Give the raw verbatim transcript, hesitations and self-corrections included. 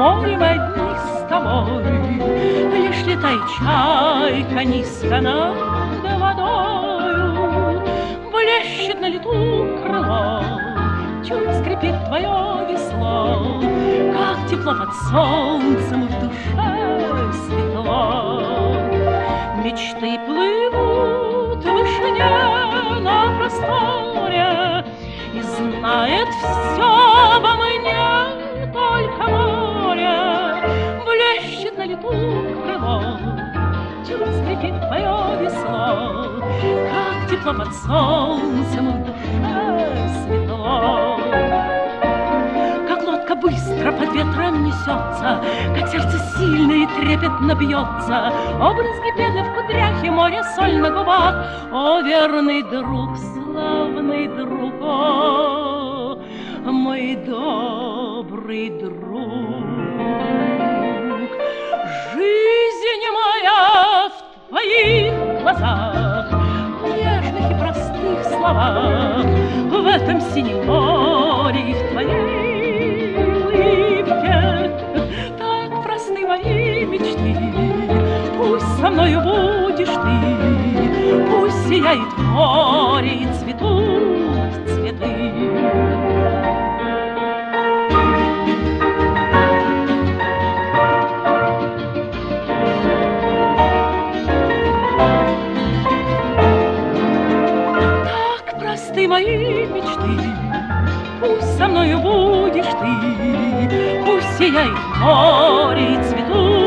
морем одни с тобой. Лишь летай, чайка, низко над водою, блещет на лету крыло, чуть скрипит твое весло, как тепло под солнцем в душе светло. Мечты плывут в вышине на просторе, и знает все обо мне только море. Блещет на лету крыло, чуть скрипит твое весло, как тепло под солнцем в душе светло. Как лодка быстро под ветром несется, как сердце сильно и трепетно бьется, о, брызги пены в кудрях и море соль на губах. О, верный друг, славный друг, о, мой добрый друг. Жизнь моя в твоих глазах, в нежных и простых словах, в этом синем море и в твоей улыбке. Так просты мои мечты, пусть со мною будешь ты, пусть сияет море и цветут цветы. Просты мои мечты, пусть со мною будешь ты, пусть сияет море и цветут